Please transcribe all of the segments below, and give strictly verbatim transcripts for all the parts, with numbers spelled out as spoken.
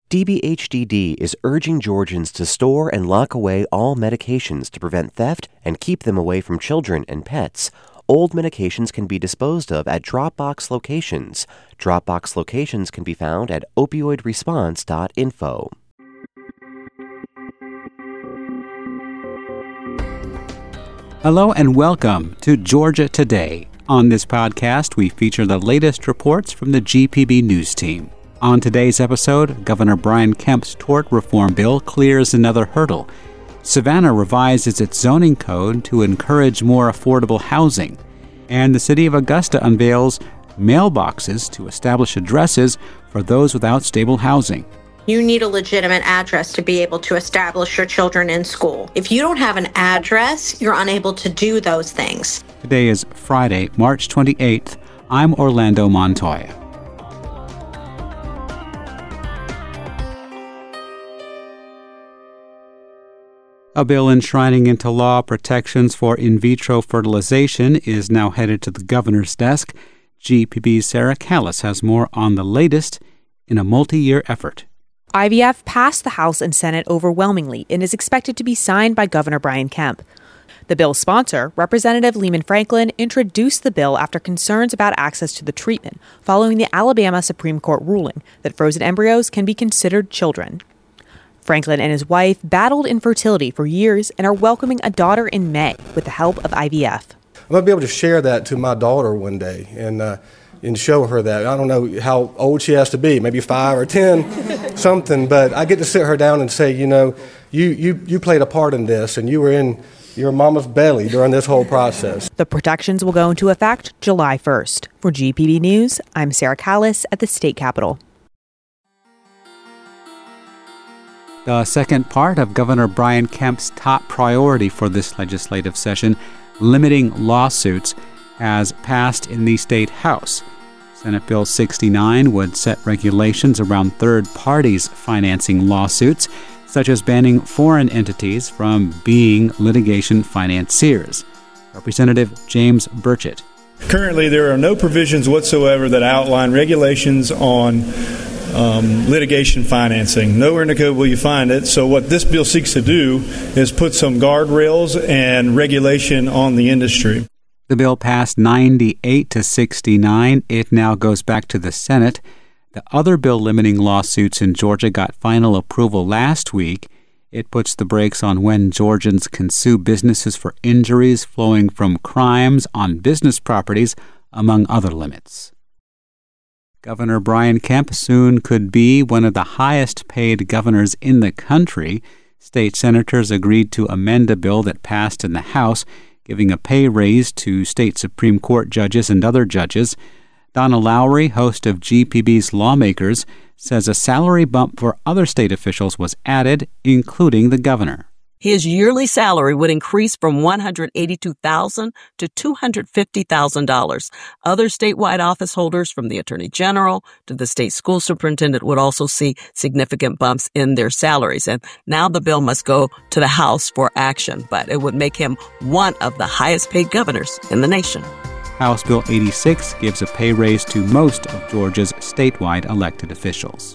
D B H D D is urging Georgians to store and lock away all medications to prevent theft and keep them away from children and pets. Old medications can be disposed of at Dropbox locations. Dropbox locations can be found at opioid response dot info. Hello and welcome to Georgia Today. On this podcast, we feature the latest reports from the G P B News team. On today's episode, Governor Brian Kemp's tort reform bill clears another hurdle. Savannah revises its zoning code to encourage more affordable housing. And the city of Augusta unveils mailboxes to establish addresses for those without stable housing. You need a legitimate address to be able to establish your children in school. If you don't have an address, you're unable to do those things. Today is Friday, March twenty-eighth. I'm Orlando Montoya. A bill enshrining into law protections for in vitro fertilization is now headed to the governor's desk. G P B's Sarah Callis has more on the latest in a multi-year effort. I V F passed the House and Senate overwhelmingly and is expected to be signed by Governor Brian Kemp. The bill's sponsor, Representative Lehman Franklin, introduced the bill after concerns about access to the treatment following the Alabama Supreme Court ruling that frozen embryos can be considered children. Franklin and his wife battled infertility for years and are welcoming a daughter in May with the help of I V F. I'm going to be able to share that to my daughter one day and uh, and show her that. I don't know how old she has to be, maybe five or ten, something, but I get to sit her down and say, you know, you, you, you played a part in this and you were in your mama's belly during this whole process. The protections will go into effect July first. For G P B News, I'm Sarah Callis at the State Capitol. The second part of Governor Brian Kemp's top priority for this legislative session, limiting lawsuits, has passed in the State House. Senate Bill sixty-nine would set regulations around third parties financing lawsuits, such as banning foreign entities from being litigation financiers. Representative James Burchett. Currently, there are no provisions whatsoever that outline regulations on Um, litigation financing. Nowhere in the code will you find it. So what this bill seeks to do is put some guardrails and regulation on the industry. The bill passed ninety-eight to sixty-nine. It now goes back to the Senate. The other bill limiting lawsuits in Georgia got final approval last week. It puts the brakes on when Georgians can sue businesses for injuries flowing from crimes on business properties, among other limits. Governor Brian Kemp soon could be one of the highest-paid governors in the country. State senators agreed to amend a bill that passed in the House, giving a pay raise to state Supreme Court judges and other judges. Donna Lowry, host of G P B's Lawmakers, says a salary bump for other state officials was added, including the governor. His yearly salary would increase from one hundred eighty-two thousand dollars to two hundred fifty thousand dollars. Other statewide office holders, from the Attorney General to the state school superintendent, would also see significant bumps in their salaries. And now the bill must go to the House for action, but it would make him one of the highest paid governors in the nation. House Bill eighty-six gives a pay raise to most of Georgia's statewide elected officials.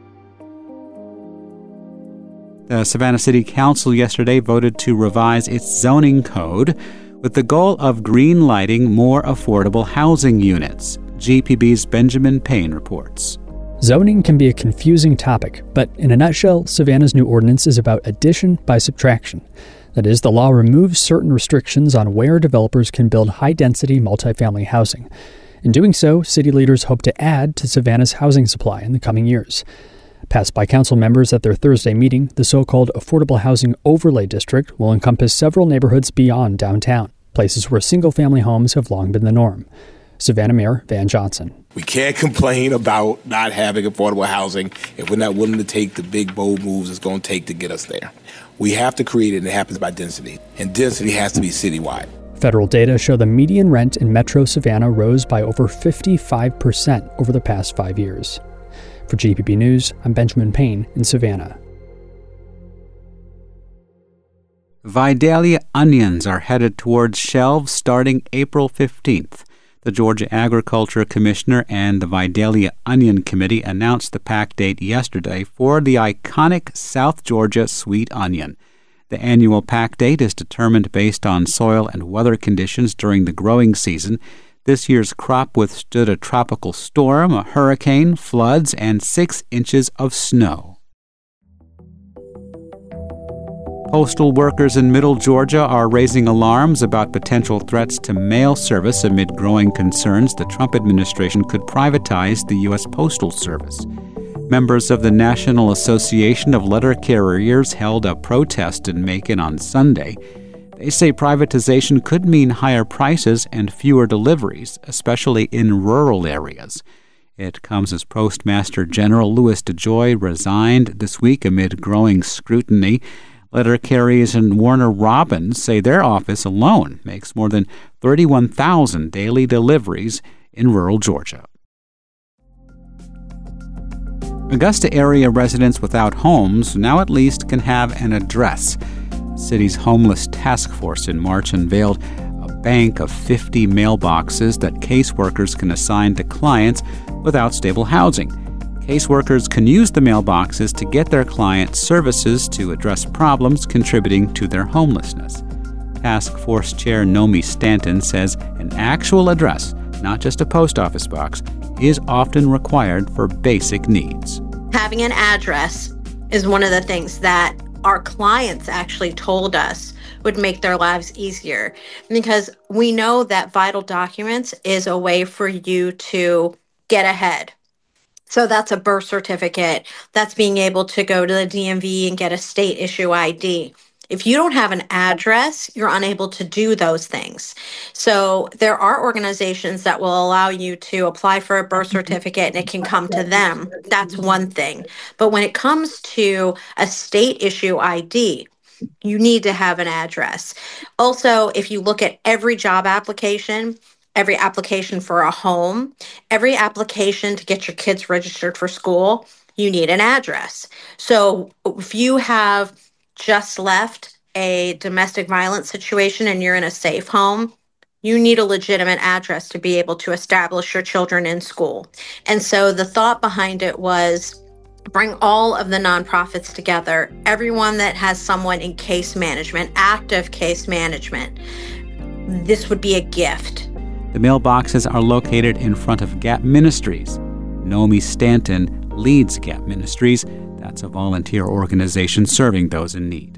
The Savannah City Council yesterday voted to revise its zoning code with the goal of green-lighting more affordable housing units. G P B's Benjamin Payne reports. Zoning can be a confusing topic, but in a nutshell, Savannah's new ordinance is about addition by subtraction. That is, the law removes certain restrictions on where developers can build high-density multifamily housing. In doing so, city leaders hope to add to Savannah's housing supply in the coming years. Passed by council members at their Thursday meeting, the so-called Affordable Housing Overlay District will encompass several neighborhoods beyond downtown, places where single-family homes have long been the norm. Savannah Mayor Van Johnson. We can't complain about not having affordable housing if we're not willing to take the big, bold moves it's going to take to get us there. We have to create it, and it happens by density, and density has to be citywide. Federal data show the median rent in Metro Savannah rose by over fifty-five percent over the past five years. For G P B News, I'm Benjamin Payne in Savannah. Vidalia onions are headed towards shelves starting April fifteenth. The Georgia Agriculture Commissioner and the Vidalia Onion Committee announced the pack date yesterday for the iconic South Georgia sweet onion. The annual pack date is determined based on soil and weather conditions during the growing season. This year's crop withstood a tropical storm, a hurricane, floods, and six inches of snow. Postal workers in Middle Georgia are raising alarms about potential threats to mail service amid growing concerns the Trump administration could privatize the U S Postal Service. Members of the National Association of Letter Carriers held a protest in Macon on Sunday. They say privatization could mean higher prices and fewer deliveries, especially in rural areas. It comes as Postmaster General Louis DeJoy resigned this week amid growing scrutiny. Letter carriers in Warner Robins say their office alone makes more than thirty-one thousand daily deliveries in rural Georgia. Augusta area residents without homes now at least can have an address. The city's homeless task force in March unveiled a bank of fifty mailboxes that caseworkers can assign to clients without stable housing. Caseworkers can use the mailboxes to get their clients services to address problems contributing to their homelessness. Task Force Chair Nomi Stanton says an actual address, not just a post office box, is often required for basic needs. Having an address is one of the things that our clients actually told us would make their lives easier, because we know that vital documents is a way for you to get ahead. So that's a birth certificate. That's being able to go to the D M V and get a state issue I D. If you don't have an address, you're unable to do those things. So there are organizations that will allow you to apply for a birth certificate and it can come to them. That's one thing. But when it comes to a state issue I D, you need to have an address. Also, if you look at every job application, every application for a home, every application to get your kids registered for school, you need an address. So if you have just left a domestic violence situation and you're in a safe home, you need a legitimate address to be able to establish your children in school. And so the thought behind it was bring all of the nonprofits together, everyone that has someone in case management, active case management. This would be a gift. The mailboxes are located in front of Gap Ministries. Nomi Stanton leads Gap Ministries. That's a volunteer organization serving those in need.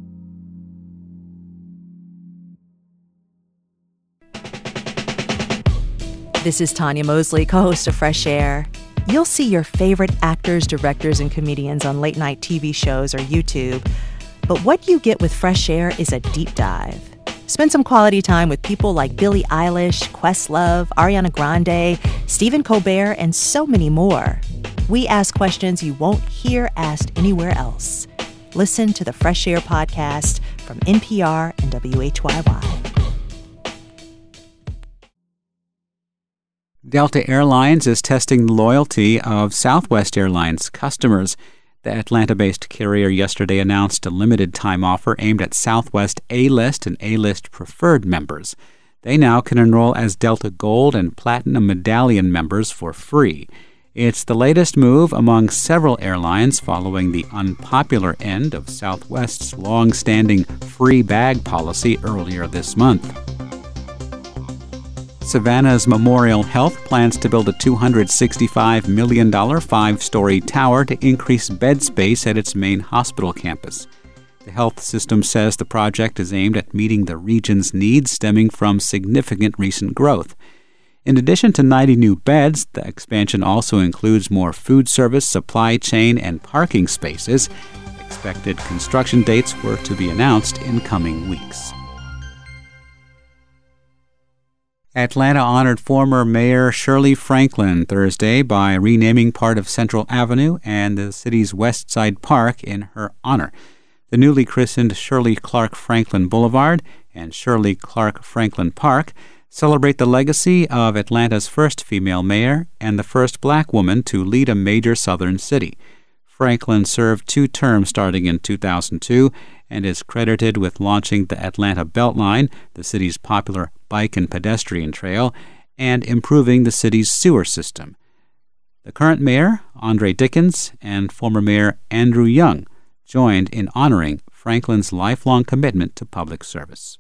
This is Tanya Mosley, co-host of Fresh Air. You'll see your favorite actors, directors, and comedians on late-night T V shows or YouTube. But what you get with Fresh Air is a deep dive. Spend some quality time with people like Billie Eilish, Questlove, Ariana Grande, Stephen Colbert, and so many more. We ask questions you won't hear asked anywhere else. Listen to the Fresh Air podcast from N P R and W H Y Y. Delta Airlines is testing the loyalty of Southwest Airlines customers. The Atlanta-based carrier yesterday announced a limited-time offer aimed at Southwest A-List and A-List Preferred members. They now can enroll as Delta Gold and Platinum Medallion members for free. It's the latest move among several airlines following the unpopular end of Southwest's long-standing free bag policy earlier this month. Savannah's Memorial Health plans to build a two hundred sixty-five million dollars five-story tower to increase bed space at its main hospital campus. The health system says the project is aimed at meeting the region's needs stemming from significant recent growth. In addition to ninety new beds, the expansion also includes more food service, supply chain, and parking spaces. Expected construction dates were to be announced in coming weeks. Atlanta honored former Mayor Shirley Franklin Thursday by renaming part of Central Avenue and the city's West Side Park in her honor. The newly christened Shirley Clark Franklin Boulevard and Shirley Clark Franklin Park celebrate the legacy of Atlanta's first female mayor and the first black woman to lead a major southern city. Franklin served two terms starting in two thousand two and is credited with launching the Atlanta Beltline, the city's popular bike and pedestrian trail, and improving the city's sewer system. The current mayor, Andre Dickens, and former mayor Andrew Young joined in honoring Franklin's lifelong commitment to public service.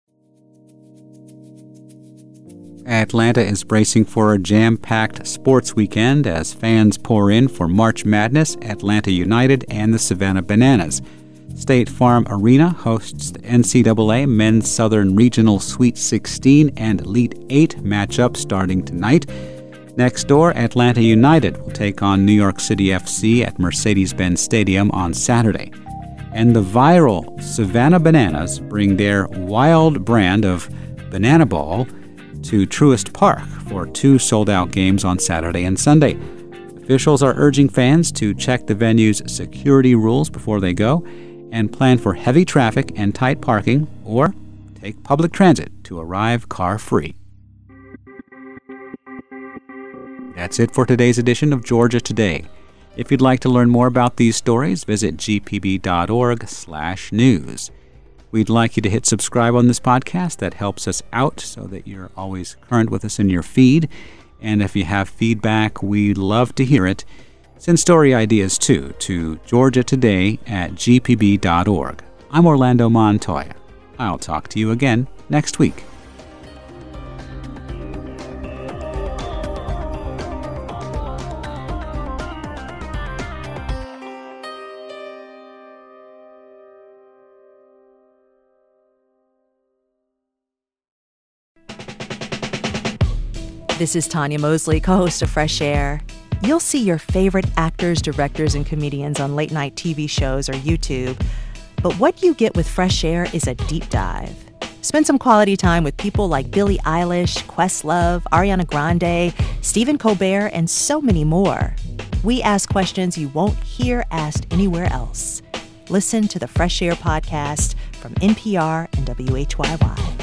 Atlanta is bracing for a jam-packed sports weekend as fans pour in for March Madness, Atlanta United, and the Savannah Bananas. State Farm Arena hosts the N C double A Men's Southern Regional Sweet sixteen and Elite eight matchup starting tonight. Next door, Atlanta United will take on New York City F C at Mercedes-Benz Stadium on Saturday. And the viral Savannah Bananas bring their wild brand of banana ball to Truist Park for two sold-out games on Saturday and Sunday. Officials are urging fans to check the venue's security rules before they go and plan for heavy traffic and tight parking, or take public transit to arrive car-free. That's it for today's edition of Georgia Today. If you'd like to learn more about these stories, visit g p b dot org slash news. We'd like you to hit subscribe on this podcast. That helps us out so that you're always current with us in your feed. And if you have feedback, we'd love to hear it. Send story ideas, too, to georgia today at g p b dot org. I'm Orlando Montoya. I'll talk to you again next week. This is Tanya Mosley, co-host of Fresh Air. You'll see your favorite actors, directors, and comedians on late-night T V shows or YouTube. But what you get with Fresh Air is a deep dive. Spend some quality time with people like Billie Eilish, Questlove, Ariana Grande, Stephen Colbert, and so many more. We ask questions you won't hear asked anywhere else. Listen to the Fresh Air podcast from N P R and W H Y Y.